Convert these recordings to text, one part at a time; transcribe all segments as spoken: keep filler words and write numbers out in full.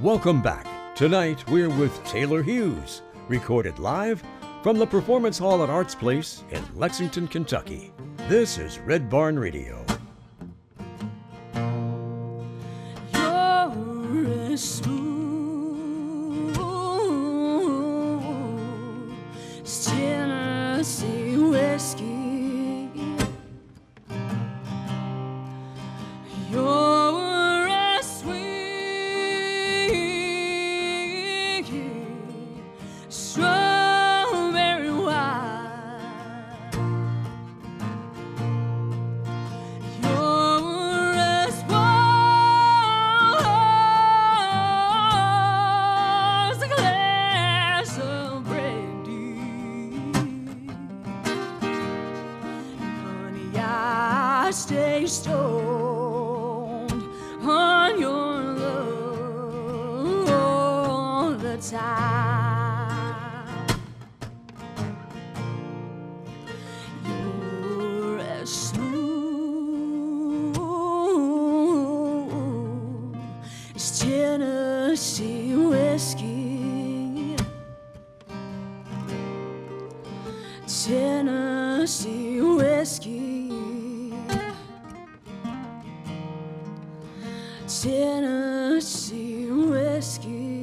Welcome back. Tonight we're with Taylor Hughes, recorded live from the Performance Hall at Arts Place in Lexington, Kentucky. This is Red Barn Radio. You're as smooth as Tennessee whiskey. You're as sweet as strawberry wine. You're as warm as a glass of brandy. Honey, I stay stoned on your love all the time. You're as smooth as Tennessee whiskey. Tennessee whiskey. Tennessee whiskey.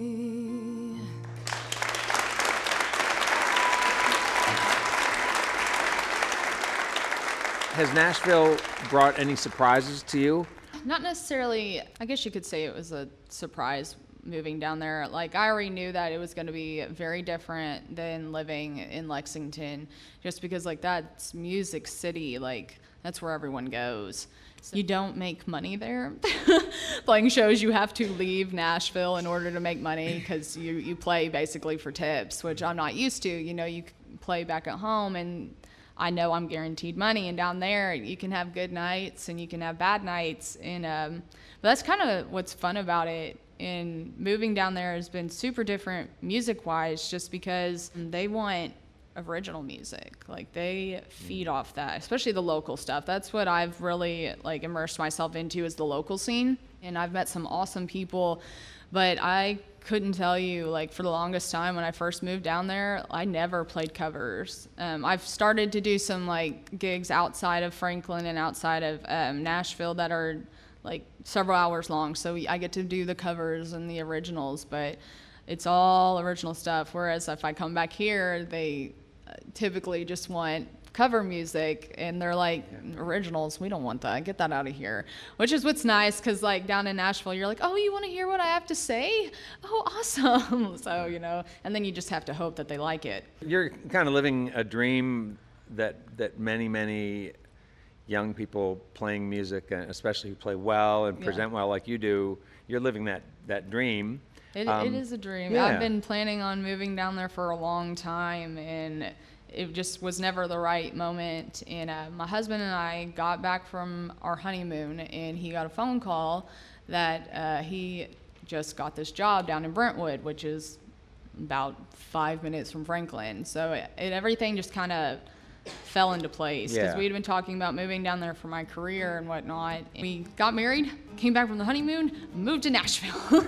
Has Nashville brought any surprises to you? Not necessarily. I guess you could say it was a surprise moving down there. Like, I already knew that it was going to be very different than living in Lexington, just because, like, that's Music City. Like, that's where everyone goes. So you don't make money there. Playing shows, you have to leave Nashville in order to make money, because you, you play basically for tips, which I'm not used to. You know, you play back at home, and I know I'm guaranteed money. And down there, you can have good nights and you can have bad nights. And um, but that's kind of what's fun about it. And moving down there has been super different music-wise, just because they want original music. Like, they feed off that, especially the local stuff. That's what I've really like immersed myself into, is the local scene. And I've met some awesome people, but I couldn't tell you, like, for the longest time when I first moved down there, I never played covers. Um, I've started to do some like gigs outside of Franklin and outside of um, Nashville that are like several hours long, so I get to do the covers and the originals, but it's all original stuff. Whereas if I come back here, they typically just want cover music, and they're like, originals, we don't want that, get that out of here. Which is what's nice, because like down in Nashville, you're like, oh, you want to hear what I have to say? Oh, awesome. So, you know, and then you just have to hope that they like it. You're kind of living a dream that that many, many young people playing music, especially who play well and present Yeah. well like you do, you're living that, that dream. It, Um, it is a dream. yeah. I've been planning on moving down there for a long time, and it just was never the right moment. And uh, my husband and I got back from our honeymoon, and he got a phone call that uh, he just got this job down in Brentwood, which is about five minutes from Franklin. So it, it, everything just kind of fell into place, because Yeah. we'd been talking about moving down there for my career and whatnot. We got married, came back from the honeymoon, moved to Nashville.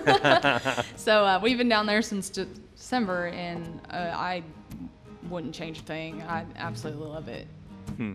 So uh, we've been down there since December, and uh, I wouldn't change a thing. I absolutely love it. Hmm.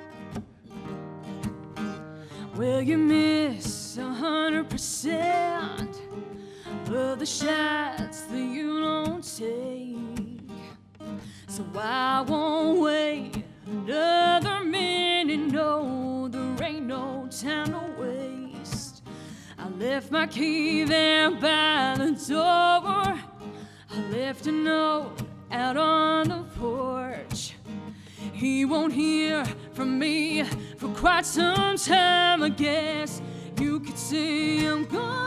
Well, you miss a hundred percent of the shots that you don't take. So I won't wait another minute. No, there ain't no time to waste. I left my key there by the door. I left a note out on the porch. He won't hear from me for quite some time. I guess you could say I'm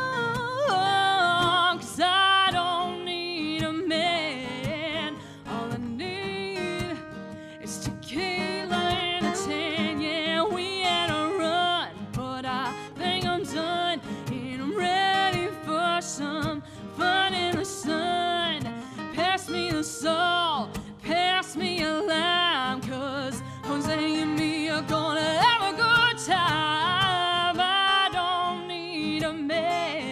gone, 'cause I don't need a man. All I need is tequila and a tan. Yeah, we had a run, but I think I'm done, and I'm ready for some fun in the sun. Pass me the salt, pass me a lime, 'cause Jose and me are gonna have a good time. I don't need a man.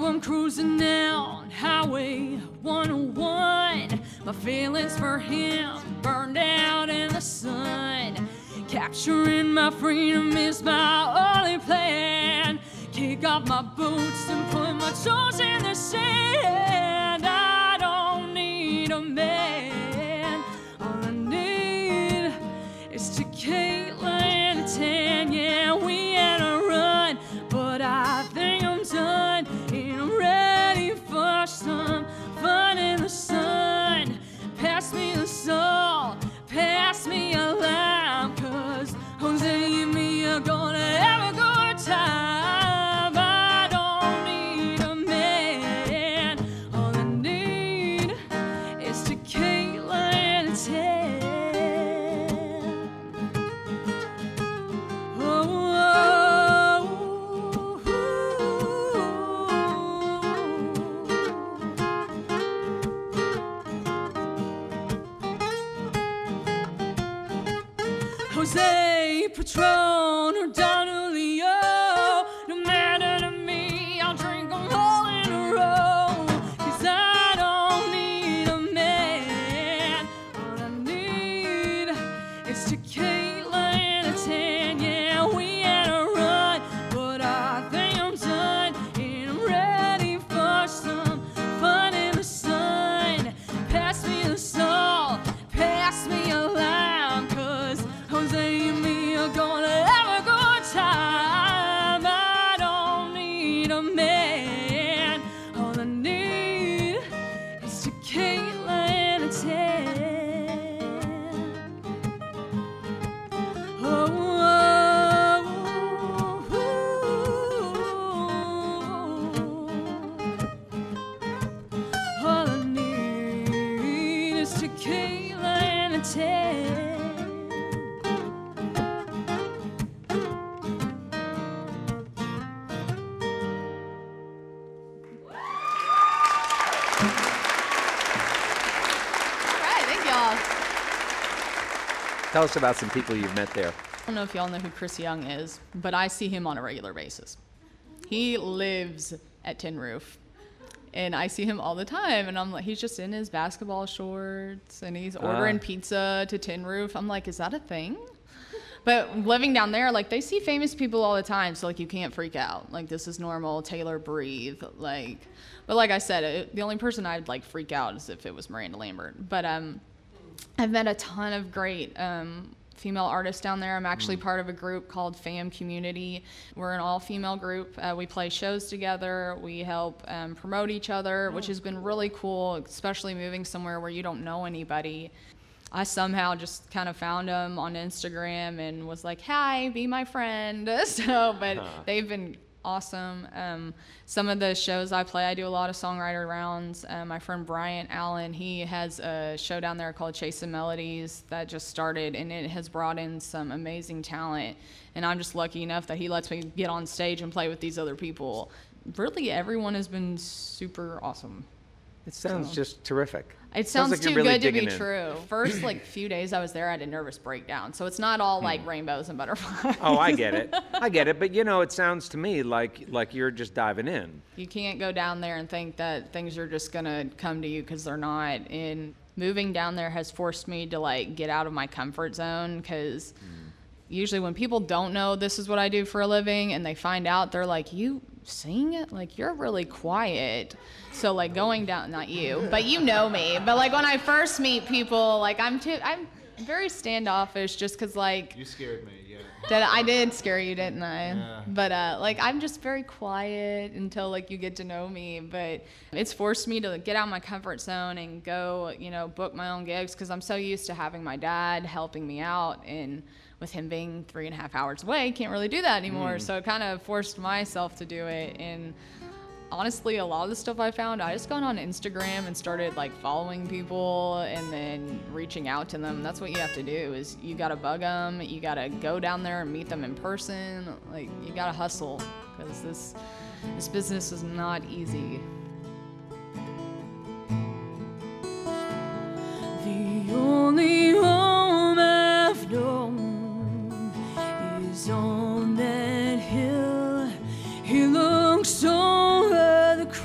Now I'm cruising down Highway one oh one. My feelings for him burned out in the sun. Capturing my freedom is my only plan. Kick off my boots and put my toes in the sand. I don't need a man. All I need is tequila and a tan. Yeah, we had a run, but I think I'm done. And I'm ready for some fun in the sun. Pass me the salt, pass me a lime, 'cause Jose and me are gonna have a good time. I don't need a man. All I need is tequila and a tan. Oh, oh, Jose, Patron, or Don Julio, no matter to me, I'll drink them all in a row. 'Cause I don't need a man. All I need is tequila and a tan. Yeah, we had a run, but I think I'm done. And I'm ready for some fun in the sun. Pass me the salt, pass me a lime, 'cause Jose and me are gonna have a good time. I don't need a man. All I need is tequila and a tan. Oh, oh, oh. All I need is tequila and a tan. Tell us about some people you've met there. I don't know if y'all know who Chris Young is, but I see him on a regular basis. He lives at Tin Roof, and I see him all the time, and I'm like, he's just in his basketball shorts, and he's ordering Ah. pizza to Tin Roof. I'm like, is that a thing? But living down there, like, they see famous people all the time, so, like, you can't freak out. Like, this is normal. Taylor, breathe. Like, but like I said, it, the only person I'd, like, freak out is if it was Miranda Lambert. But um, I've met a ton of great um, female artists down there. I'm actually part of a group called Fam Community. We're an all-female group. Uh, we play shows together. We help um, promote each other, which has been really cool, especially moving somewhere where you don't know anybody. I somehow just kind of found them on Instagram and was like, hi, be my friend. So, but Huh. they've been awesome. Um, some of the shows I play, I do a lot of songwriter rounds. Um, my friend Bryant Allen, he has a show down there called Chasing Melodies that just started, and it has brought in some amazing talent. And I'm just lucky enough that he lets me get on stage and play with these other people. Really, everyone has been super awesome. It sounds So- just terrific. It sounds like you're too really good to be digging in. true. First, like, few days I was there, I had a nervous breakdown. So it's not all like rainbows and butterflies. Oh, I get it. I get it. But you know, it sounds to me like like you're just diving in. You can't go down there and think that things are just gonna come to you, because they're not. And moving down there has forced me to like get out of my comfort zone, because usually when people don't know this is what I do for a living and they find out, they're like, you sing? Like, you're really quiet. So like going down, not you, but you know me. But like when I first meet people, like I'm too, I'm very standoffish, just because like, You scared me, yeah. Did I did scare you, didn't I? Yeah. But uh, like I'm just very quiet until like you get to know me. But it's forced me to get out of my comfort zone and go, you know, book my own gigs, because I'm so used to having my dad helping me out, and with him being three and a half hours away, can't really do that anymore. So it kind of forced myself to do it. And honestly, a lot of the stuff I found, I just gone on Instagram and started like following people and then reaching out to them. That's what you have to do, is you gotta bug them, you gotta go down there and meet them in person. Like, you gotta hustle, because this this business is not easy. The only home I've known is on that hill. He looks over the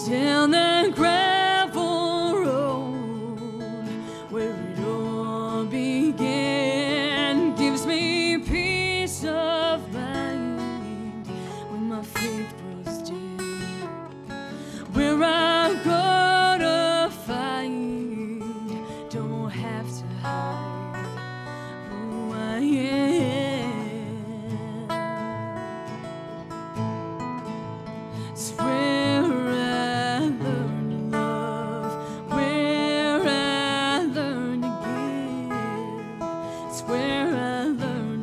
down that gravel road where it all began. Gives me peace of mind when my faith grows dim. Where I go to find, don't have to hide who I am. It's where I learn to love, where I learn to give. It's where I learn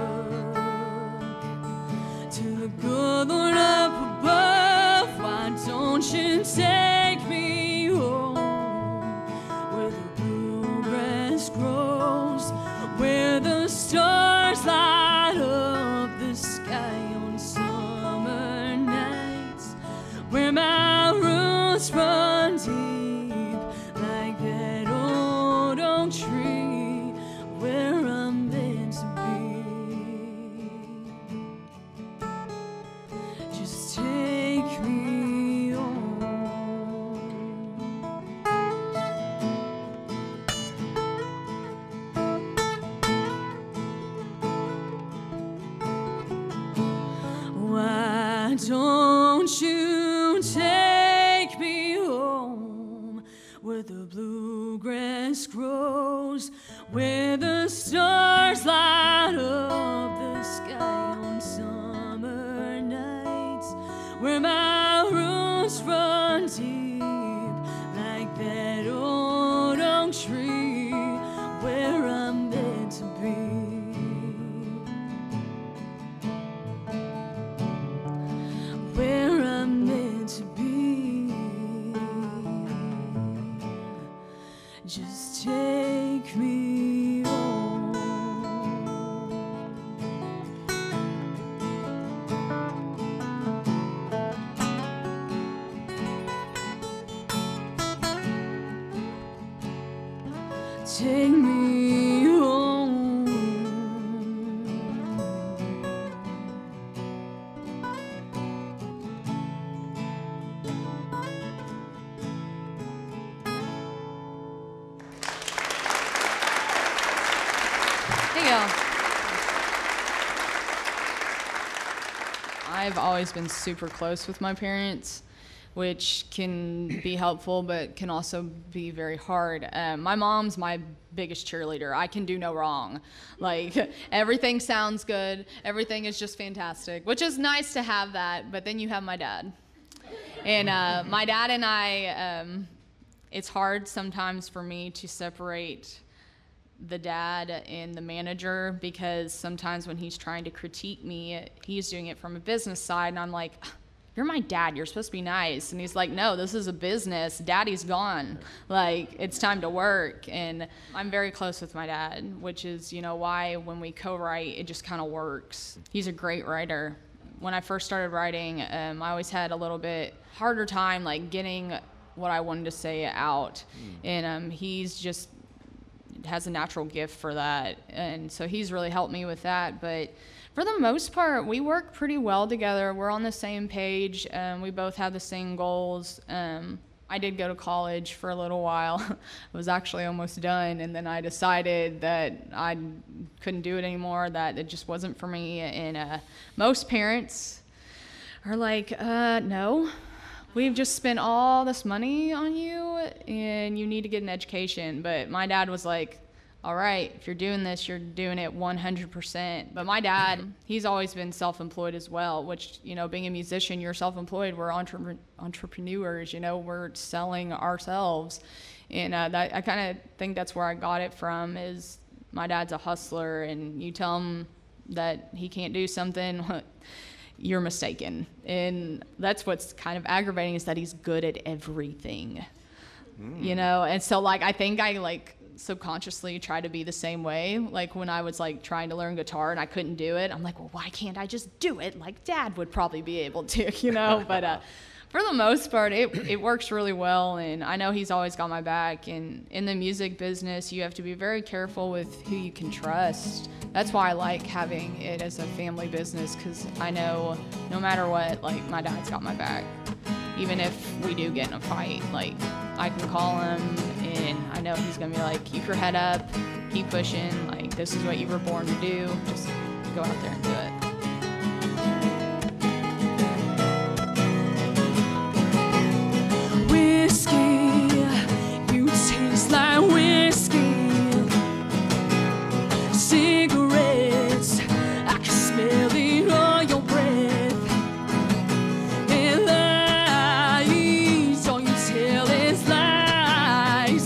to look to the good Lord up above. Why don't you take me home where the bluegrass grows, where the stars light up the sky on summer nights, where my roots run deep like that old oak tree, where I'm meant to be. Just take me home. Why don't you take me home where the bluegrass grows, where the stars light up the sky on summer nights, where my roots run deep like that old oak tree, where I'm meant to be. Where I'm meant to be. Just take me home. Take me home. There you go. I've always been super close with my parents, which can be helpful, but can also be very hard. Um, my mom's my biggest cheerleader. I can do no wrong. Like, everything sounds good. Everything is just fantastic, which is nice to have that, but then you have my dad. And uh, my dad and I, um, it's hard sometimes for me to separate the dad and the manager, because sometimes when he's trying to critique me, he's doing it from a business side, and I'm like, you're my dad, you're supposed to be nice. And he's like, no, this is a business, daddy's gone, like, it's time to work. And I'm very close with my dad, which is, you know, why when we co-write, it just kind of works. He's a great writer. When I first started writing, um, I always had a little bit harder time, like, getting what I wanted to say out. Mm. And um, he's just has a natural gift for that, and so he's really helped me with that. But for the most part, we work pretty well together. We're on the same page. Um, we both have the same goals. Um, I did go to college for a little while. I was actually almost done, and then I decided that I couldn't do it anymore, that it just wasn't for me. And uh, most parents are like, uh, no. We've just spent all this money on you, and you need to get an education. But my dad was like, all right, if you're doing this, you're doing it one hundred percent. But my dad, he's always been self-employed as well, which, you know, being a musician, you're self-employed. We're entre- entrepreneurs, you know, we're selling ourselves. And uh, that, I kind of think that's where I got it from, is my dad's a hustler, and you tell him that he can't do something, you're mistaken. And that's what's kind of aggravating, is that he's good at everything, mm. you know? And so, like, I think I, like, subconsciously try to be the same way. Like, when I was, like, trying to learn guitar and I couldn't do it, I'm like, well, why can't I just do it like Dad would probably be able to, you know? But uh, for the most part, it, it works really well, and I know he's always got my back. And in the music business, you have to be very careful with who you can trust. That's why I like having it as a family business, because I know no matter what, like, my dad's got my back. even if we do get in a fight, like I can call him and I know he's gonna be like, keep your head up, keep pushing, like this is what you were born to do, just go out there and do it. Whiskey, you taste like whiskey. Cigarettes, I can smell it on your breath. And lies, all you tell is lies.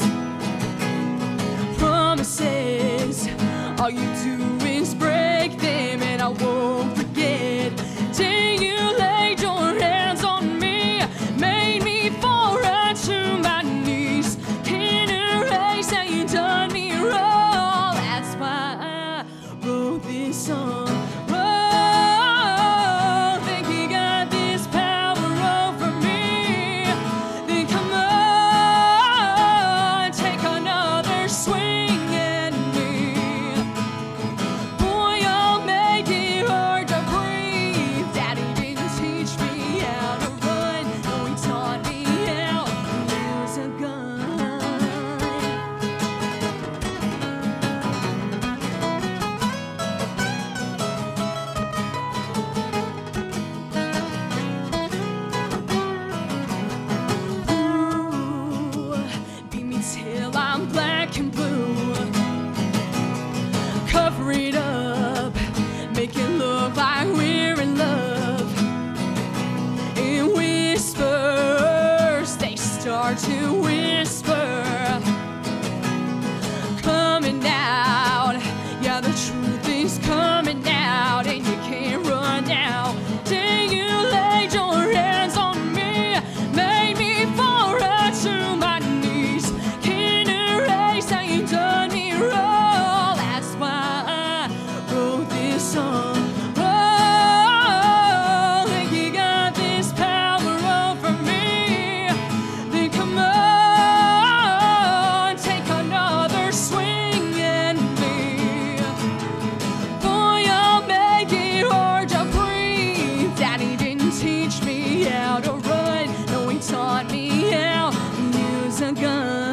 Promises, all you do is break them, and I won't forget. Day you laid your hands on me, made me fall right to my knees. Can't erase how you done me wrong. That's why I wrote this song. Oh, think you got this power over me? Then come on, take another swing at me. Boy, I'll make it hard to breathe. Daddy didn't teach me how to run, no, he taught me how to use a gun. Ooh, beat me till I'm black and blue. Cover it up, make it look like we're in love. And whispers, they start to whisper, coming out. Yeah, the truth is coming out, and you can't run now. Day you laid your hands on me, made me fall right to my knees. Can't erase how you done me wrong. That's why I wrote this song. Oh, think you got this power over me? Then come on, take another swing at me. Boy, I'll make it hard to breathe. Daddy didn't teach me how to run, no, he taught me how to use a gun.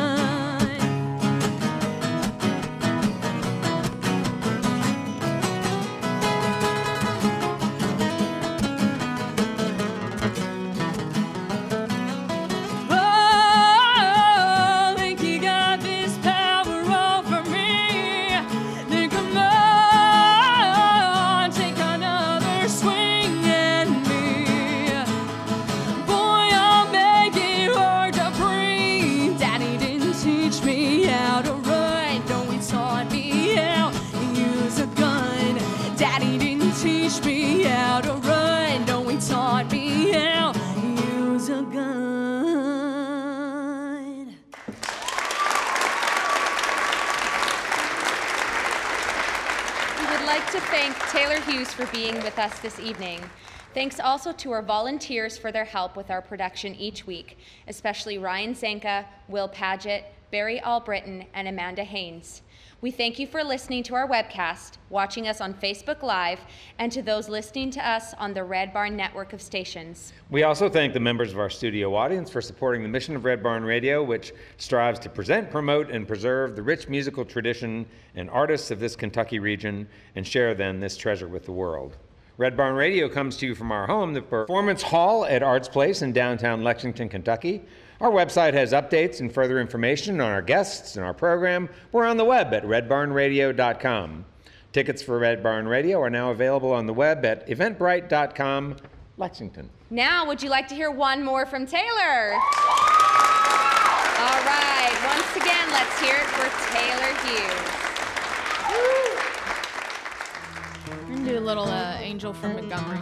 Oh, think you got this power over me? Then come on, take another swing at me. Boy, I'll make it hard to breathe. Daddy didn't teach me how to run, no, he taught me how to use a gun. Daddy didn't teach me how to run, no, he taught me how to use a gun. We would like to thank Taylor Hughes for being with us this evening. Thanks also to our volunteers for their help with our production each week, especially Ryan Zanka, Will Paget, Barry Albritton, and Amanda Haynes. We thank you for listening to our webcast, watching us on Facebook Live, and to those listening to us on the Red Barn network of stations. We also thank the members of our studio audience for supporting the mission of Red Barn Radio, which strives to present, promote, and preserve the rich musical tradition and artists of this Kentucky region and share then this treasure with the world. Red Barn Radio comes to you from our home, the Performance Hall at Arts Place in downtown Lexington, Kentucky. Our website has updates and further information on our guests and our program. We're on the web at red barn radio dot com. Tickets for Red Barn Radio are now available on the web at eventbrite dot com, Lexington. Now, would you like to hear one more from Taylor? All right, once again, let's hear it for Taylor Hughes. I'm gonna do a little uh, Angel from Montgomery.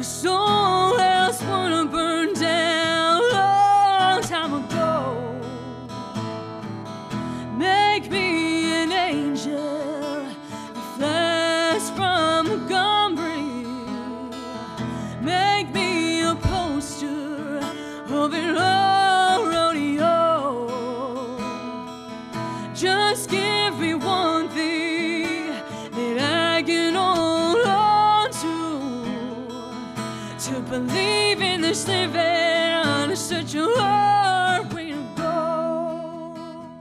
the soul else would have burned down a long time ago. Make me an angel that flies from Montgomery. Make me a poster of an old rodeo. Just give me one thing that I can hold on to. To believe in this living is such a hard way to go.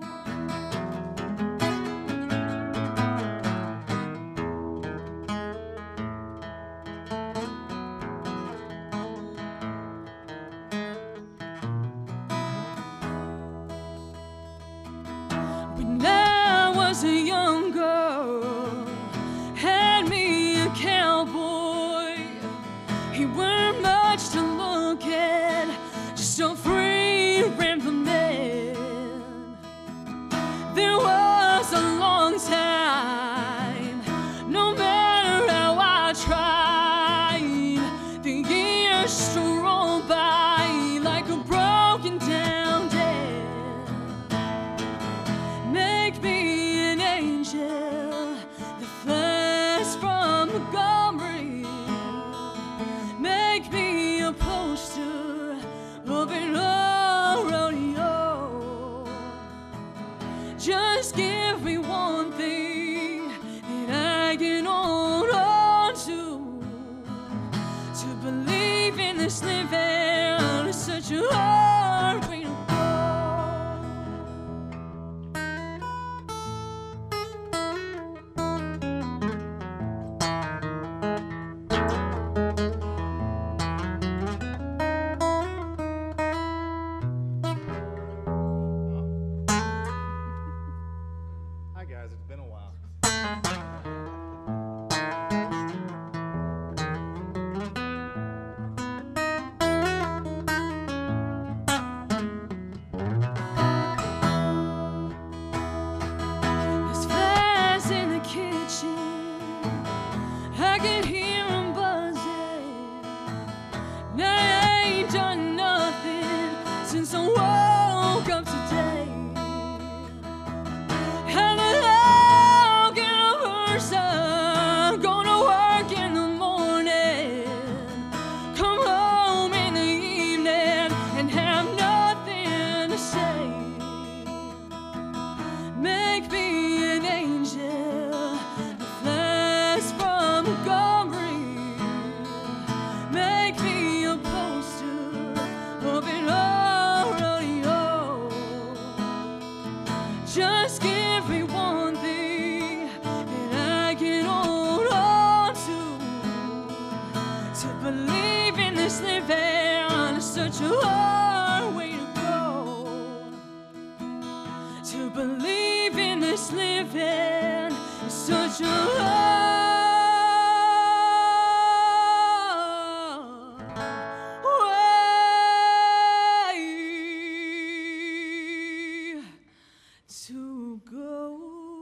When I was a young girl, had me a cowboy. He weren't much to look at, just a free rambling man. There was a long time, no matter how I tried, the years strolled by like a broken down dam. Make me an angel that flies from Montgomery. Make me a poster of an old rodeo. Just give me one thing that I can hold on to. To believe in this living is such a hard way to go. Hi guys, it's been a while. There's flies in the kitchen, I can hear 'em buzzing. And I ain't done nothing since I woke up today. How the hell can a person go to work in the morning, come home in the evening, and have nothing to say? Make me an angel that flies from Montgomery. Make me a poster of an old rodeo. Just give me one thing that I can hold on to. To believe in this living is such a hard way to go. To believe in this living is such a hard way to go.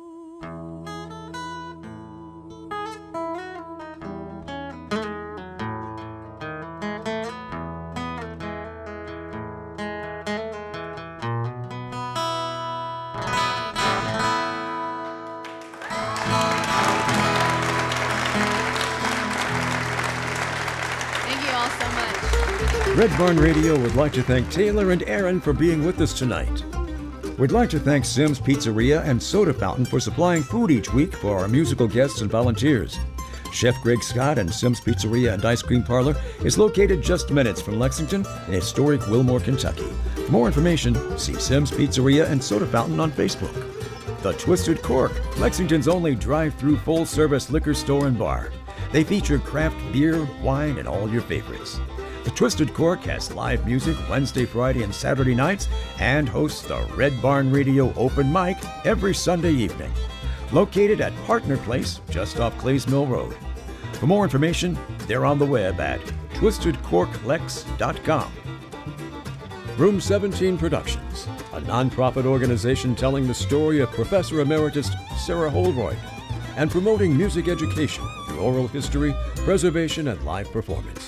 Thank you all so much. Red Barn Radio would like to thank Taylor and Aaron for being with us tonight. We'd like to thank Sim's Pizzeria and Soda Fountain for supplying food each week for our musical guests and volunteers. Chef Greg Scott and Sim's Pizzeria and Ice Cream Parlor is located just minutes from Lexington in historic Wilmore, Kentucky. For more information, see Sim's Pizzeria and Soda Fountain on Facebook. The Twisted Cork, Lexington's only drive-through full-service liquor store and bar. They feature craft beer, wine, and all your favorites. The Twisted Cork has live music Wednesday, Friday, and Saturday nights and hosts the Red Barn Radio Open Mic every Sunday evening. Located at Partner Place, just off Clays Mill Road. For more information, they're on the web at twisted cork lex dot com. Room seventeen Productions, a nonprofit organization telling the story of Professor Emeritus Sarah Holroyd and promoting music education through oral history, preservation, and live performance.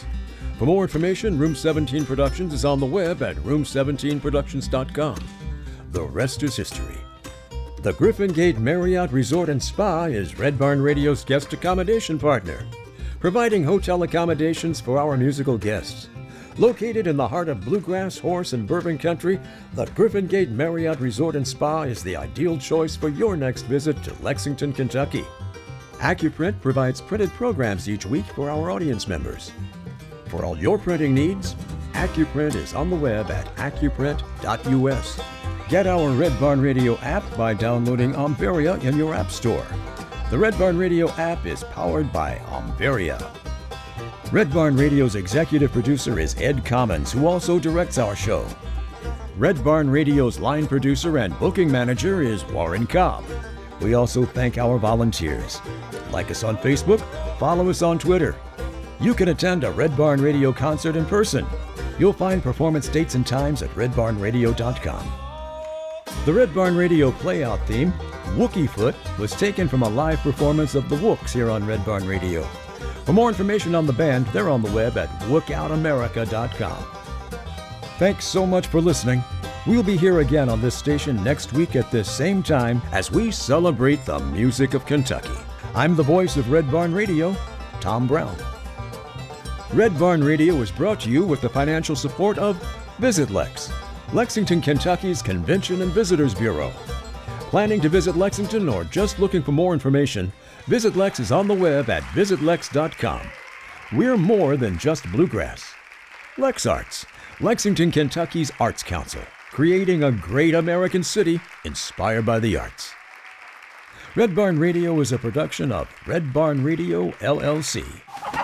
For more information, Room seventeen Productions is on the web at room seventeen productions dot com. The rest is history. The Griffin Gate Marriott Resort and Spa is Red Barn Radio's guest accommodation partner, providing hotel accommodations for our musical guests. Located in the heart of bluegrass, horse, and bourbon country, the Griffin Gate Marriott Resort and Spa is the ideal choice for your next visit to Lexington, Kentucky. AccuPrint provides printed programs each week for our audience members. For all your printing needs, AccuPrint is on the web at accuprint dot U S. Get our Red Barn Radio app by downloading Omveria in your app store. The Red Barn Radio app is powered by Omveria. Red Barn Radio's executive producer is Ed Commons, who also directs our show. Red Barn Radio's line producer and booking manager is Warren Cobb. We also thank our volunteers. Like us on Facebook, follow us on Twitter. You can attend a Red Barn Radio concert in person. You'll find performance dates and times at red barn radio dot com. The Red Barn Radio playout theme, Wookie Foot, was taken from a live performance of the Wooks here on Red Barn Radio. For more information on the band, they're on the web at wook out america dot com. Thanks so much for listening. We'll be here again on this station next week at this same time as we celebrate the music of Kentucky. I'm the voice of Red Barn Radio, Tom Brown. Red Barn Radio is brought to you with the financial support of Visit Lex, Lexington, Kentucky's Convention and Visitors Bureau. Planning to visit Lexington or just looking for more information, Visit Lex is on the web at visit lex dot com. We're more than just bluegrass. Lex Arts, Lexington, Kentucky's Arts Council, creating a great American city inspired by the arts. Red Barn Radio is a production of Red Barn Radio, L L C.